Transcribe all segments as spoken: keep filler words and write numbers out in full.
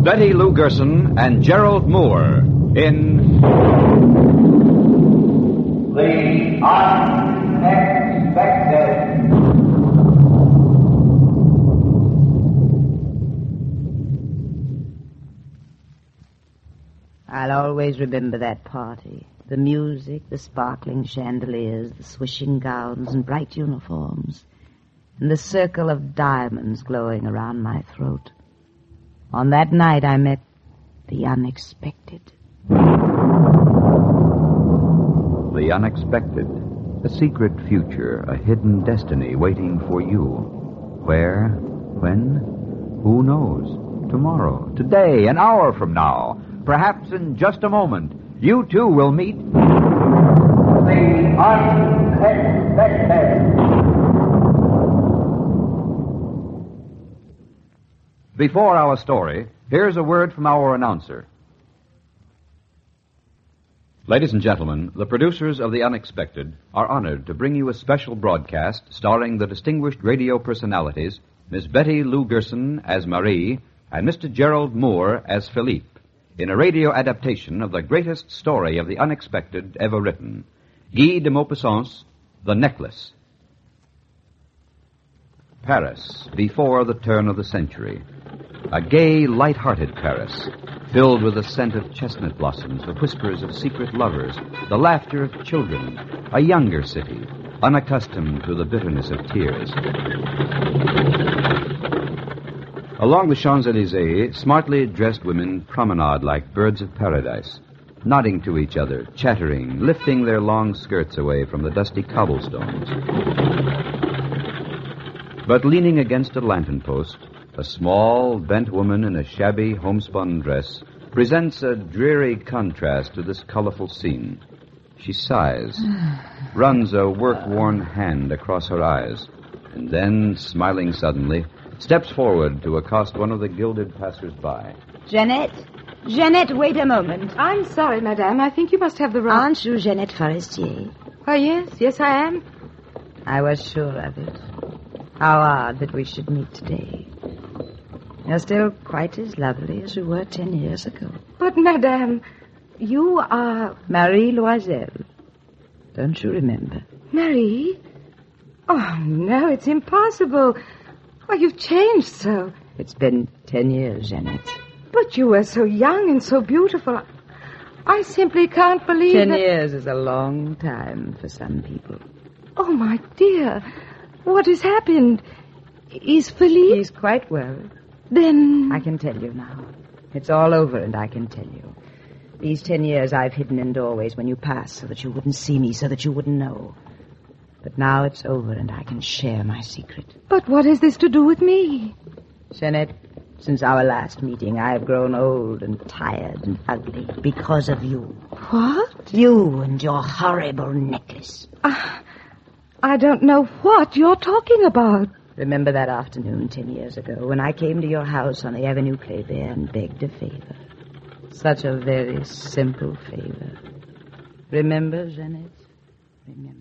Betty Lou Gerson and Gerald Moore in The Unexpected. I'll always remember that party. The music, the sparkling chandeliers, the swishing gowns and bright uniforms, and the circle of diamonds glowing around my throat. On that night I met the unexpected. The Unexpected. A secret future, a hidden destiny waiting for you. Where? When? Who knows? Tomorrow, today, an hour from now, perhaps in just a moment, you too will meet The Unexpected. Before our story, here's a word from our announcer. Ladies and gentlemen, the producers of The Unexpected are honored to bring you a special broadcast starring the distinguished radio personalities, Miss Betty Lou Gerson as Marie and Mister Gerald Moore as Philippe, in a radio adaptation of the greatest story of the unexpected ever written, Guy de Maupassant's The Necklace. Paris, before the turn of the century. A gay, light-hearted Paris, filled with the scent of chestnut blossoms, the whispers of secret lovers, the laughter of children. A younger city, unaccustomed to the bitterness of tears. Along the Champs-Élysées, smartly dressed women promenade like birds of paradise, nodding to each other, chattering, lifting their long skirts away from the dusty cobblestones. But leaning against a lantern post, a small, bent woman in a shabby homespun dress presents a dreary contrast to this colorful scene. She sighs, runs a work-worn hand across her eyes, and then, smiling suddenly, steps forward to accost one of the gilded passers-by. Jeanette? Jeanette, wait a moment. I'm sorry, madame. I think you must have the wrong... Aren't you Jeanette Forestier? Oh, yes. Yes, I am. I was sure of it. How odd that we should meet today. You're still quite as lovely as you were ten years ago. But, madame, you are... Marie Loisel. Don't you remember? Marie? Oh, no, it's impossible. Why, you've changed so. It's been ten years, Jeanette. But you were so young and so beautiful. I simply can't believe Ten that... years is a long time for some people. Oh, my dear. What has happened? Is Philippe... He's quite well. Then... I can tell you now. It's all over, and I can tell you. These ten years I've hidden in doorways when you passed so that you wouldn't see me, so that you wouldn't know. But now it's over, and I can share my secret. But what has this to do with me? Jeanette, since our last meeting, I've grown old and tired and ugly because of you. What? You and your horrible necklace. Uh, I don't know what you're talking about. Remember that afternoon ten years ago when I came to your house on the Avenue Kléber and begged a favor? Such a very simple favor. Remember, Jeanette? Remember.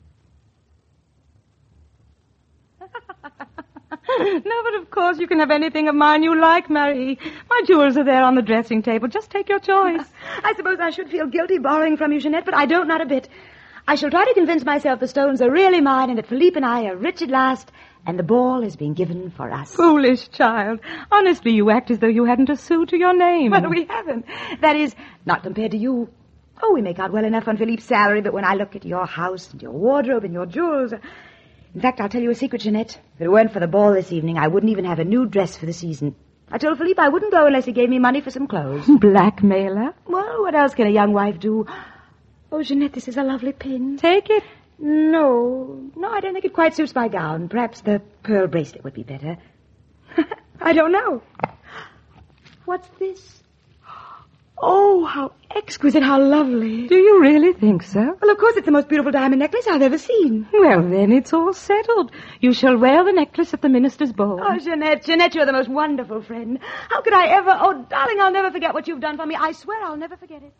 No, but of course you can have anything of mine you like, Marie. My jewels are there on the dressing table. Just take your choice. I suppose I should feel guilty borrowing from you, Jeanette, but I don't, not a bit. I shall try to convince myself the stones are really mine and that Philippe and I are rich at last, and the ball is being given for us. Foolish child. Honestly, you act as though you hadn't a sou to your name. Well, we haven't. That is, not compared to you. Oh, we make out well enough on Philippe's salary, but when I look at your house and your wardrobe and your jewels... In fact, I'll tell you a secret, Jeanette. If it weren't for the ball this evening, I wouldn't even have a new dress for the season. I told Philippe I wouldn't go unless he gave me money for some clothes. Blackmailer? Well, what else can a young wife do? Oh, Jeanette, this is a lovely pin. Take it. No, no, I don't think it quite suits my gown. Perhaps the pearl bracelet would be better. I don't know. What's this? Oh, how exquisite, how lovely. Do you really think so? Well, of course, it's the most beautiful diamond necklace I've ever seen. Well, then it's all settled. You shall wear the necklace at the minister's ball. Oh, Jeanette, Jeanette, you're the most wonderful friend. How could I ever... Oh, darling, I'll never forget what you've done for me. I swear I'll never forget it.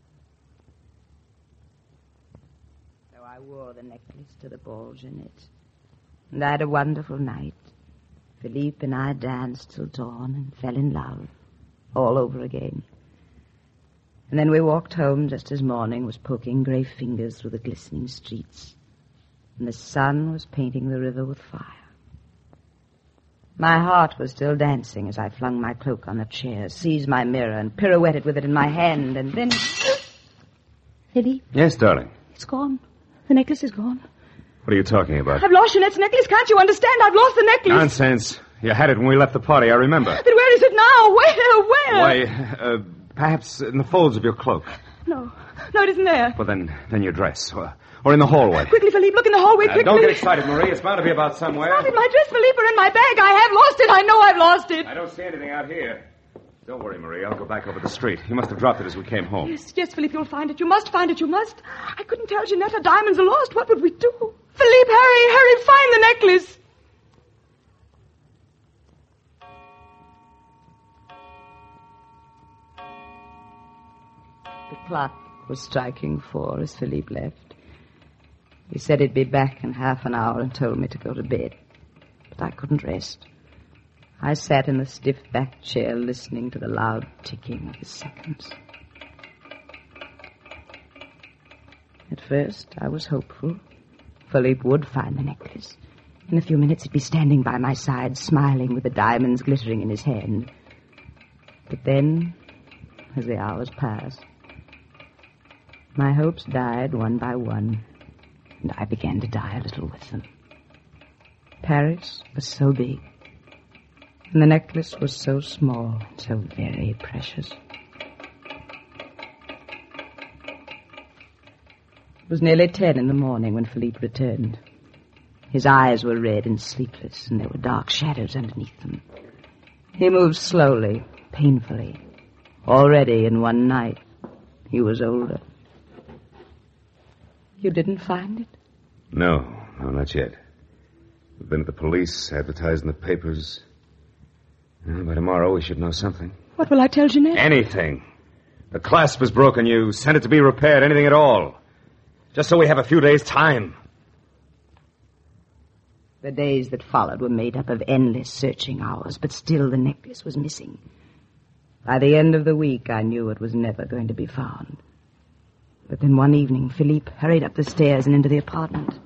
So I wore the necklace to the ball, Jeanette. And I had a wonderful night. Philippe and I danced till dawn and fell in love. all over again. And then we walked home just as morning was poking grey fingers through the glistening streets, and the sun was painting the river with fire. My heart was still dancing as I flung my cloak on a chair, seized my mirror, and pirouetted with it in my hand, and then... Philippe? Yes, darling? It's gone. The necklace is gone. What are you talking about? I've lost Jeanette's necklace. Can't you understand? I've lost the necklace. Nonsense. You had it when we left the party, I remember. Then where is it now? Where? Where? Why, uh, perhaps in the folds of your cloak. No. No, it isn't there. Well, then, then your dress. Or, or in the hallway. Quickly, Philippe, look in the hallway, Uh, quickly. don't get excited, Marie. It's bound to be about somewhere. It's not in my dress, Philippe, or in my bag. I have lost it. I know I've lost it. I don't see anything out here. Don't worry, Marie. I'll go back over the street. You must have dropped it as we came home. Yes, yes, Philippe, you'll find it. You must find it. You must. I couldn't tell Jeanette her diamonds are lost. What would we do? Philippe, hurry, hurry, find the necklace. The clock was striking four as Philippe left. He said he'd be back in half an hour and told me to go to bed. But I couldn't rest. I sat in the stiff-backed chair listening to the loud ticking of the seconds. At first, I was hopeful. Philippe would find the necklace. In a few minutes, he'd be standing by my side, smiling with the diamonds glittering in his hand. But then, as the hours passed, my hopes died one by one, and I began to die a little with them. Paris was so big, and the necklace was so small and so very precious. It was nearly ten in the morning when Philippe returned. His eyes were red and sleepless, and there were dark shadows underneath them. He moved slowly, painfully. Already in one night, he was older. You didn't find it? No, no, not yet. We've been at the police, advertised in the papers. Well, by tomorrow, we should know something. What will I tell Jeanette? Anything. The clasp is broken. You sent it to be repaired. Anything at all. Just so we have a few days' time. The days that followed were made up of endless searching hours, but still the necklace was missing. By the end of the week, I knew it was never going to be found. But then one evening, Philippe hurried up the stairs and into the apartment.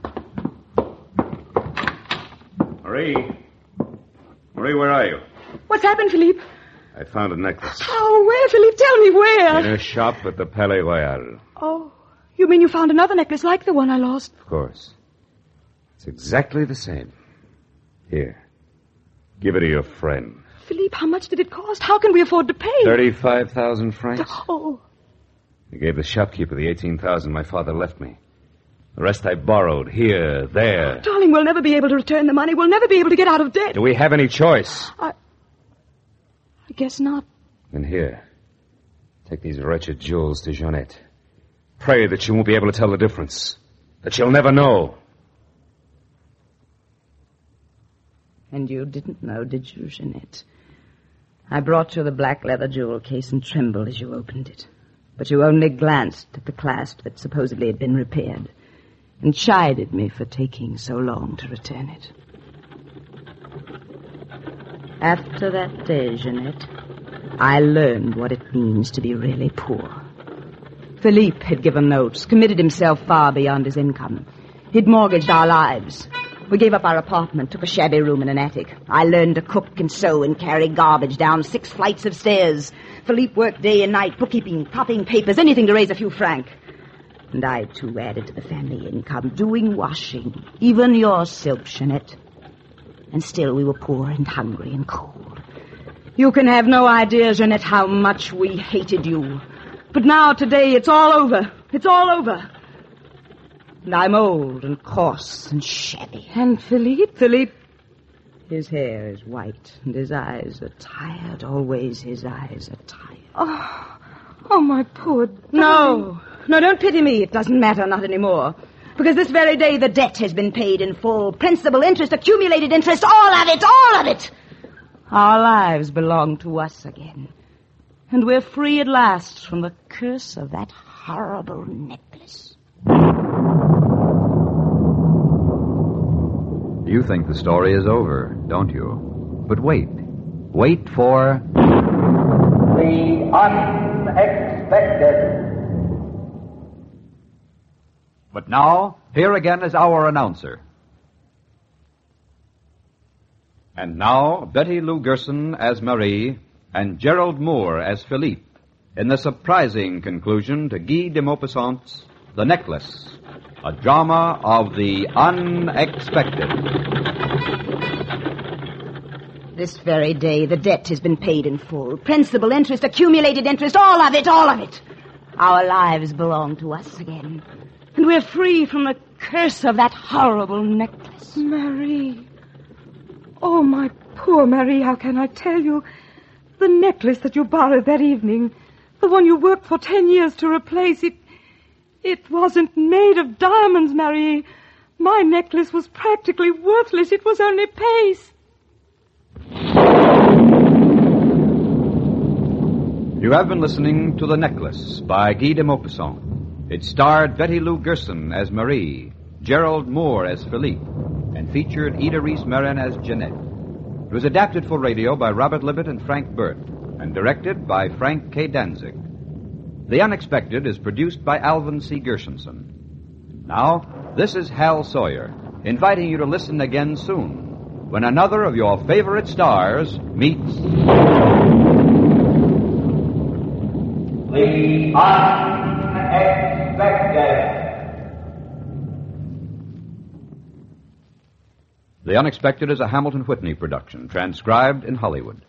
Marie. Marie, where are you? What's happened, Philippe? I found a necklace. Oh, where, Philippe? Tell me where. In a shop at the Palais Royal. Oh, you mean you found another necklace like the one I lost? Of course. It's exactly the same. Here. Give it to your friend. Philippe, how much did it cost? How can we afford to pay? Thirty-five thousand francs. Oh. I gave the shopkeeper the eighteen thousand my father left me. The rest I borrowed, here, there. Darling, we'll never be able to return the money. We'll never be able to get out of debt. Do we have any choice? I... I guess not. Then here. Take these wretched jewels to Jeanette. Pray that she won't be able to tell the difference. That she'll never know. And you didn't know, did you, Jeanette? I brought you the black leather jewel case and trembled as you opened it. But you only glanced at the clasp that supposedly had been repaired and chided me for taking so long to return it. After that day, Jeanette, I learned what it means to be really poor. Philippe had given notes, committed himself far beyond his income. He'd mortgaged our lives. We gave up our apartment, took a shabby room in an attic. I learned to cook and sew and carry garbage down six flights of stairs. Philippe worked day and night, bookkeeping, copying papers, anything to raise a few francs. And I, too, added to the family income, doing washing, even your silk, Jeanette. And still we were poor and hungry and cold. You can have no idea, Jeanette, how much we hated you. But now, today, it's all over. It's all over. And I'm old and coarse and shabby. And Philippe? Philippe, his hair is white and his eyes are tired. Always his eyes are tired. Oh, oh, my poor darling. No, no, don't pity me. It doesn't matter, not anymore. Because this very day the debt has been paid in full. Principal, interest, accumulated interest, all of it, all of it. Our lives belong to us again. And we're free at last from the curse of that horrible necklace. You think the story is over, don't you? But wait. Wait for... The unexpected. But now, here again is our announcer. And now, Betty Lou Gerson as Marie and Gerald Moore as Philippe in the surprising conclusion to Guy de Maupassant's The Necklace, a drama of the unexpected. This very day, the debt has been paid in full. Principal, interest, accumulated interest, all of it, all of it. Our lives belong to us again. And we're free from the curse of that horrible necklace. Marie. Oh, my poor Marie, how can I tell you? The necklace that you borrowed that evening, the one you worked for ten years to replace, it... It wasn't made of diamonds, Marie. My necklace was practically worthless. It was only paste. You have been listening to The Necklace by Guy de Maupassant. It starred Betty Lou Gerson as Marie, Gerald Moore as Philippe, and featured Ida Reese Marin as Jeanette. It was adapted for radio by Robert Libet and Frank Burt, and directed by Frank K. Danzig. The Unexpected is produced by Alvin C. Gershenson. Now, this is Hal Sawyer, inviting you to listen again soon, when another of your favorite stars meets... The unexpected. The Unexpected is a Hamilton Whitney production, transcribed in Hollywood.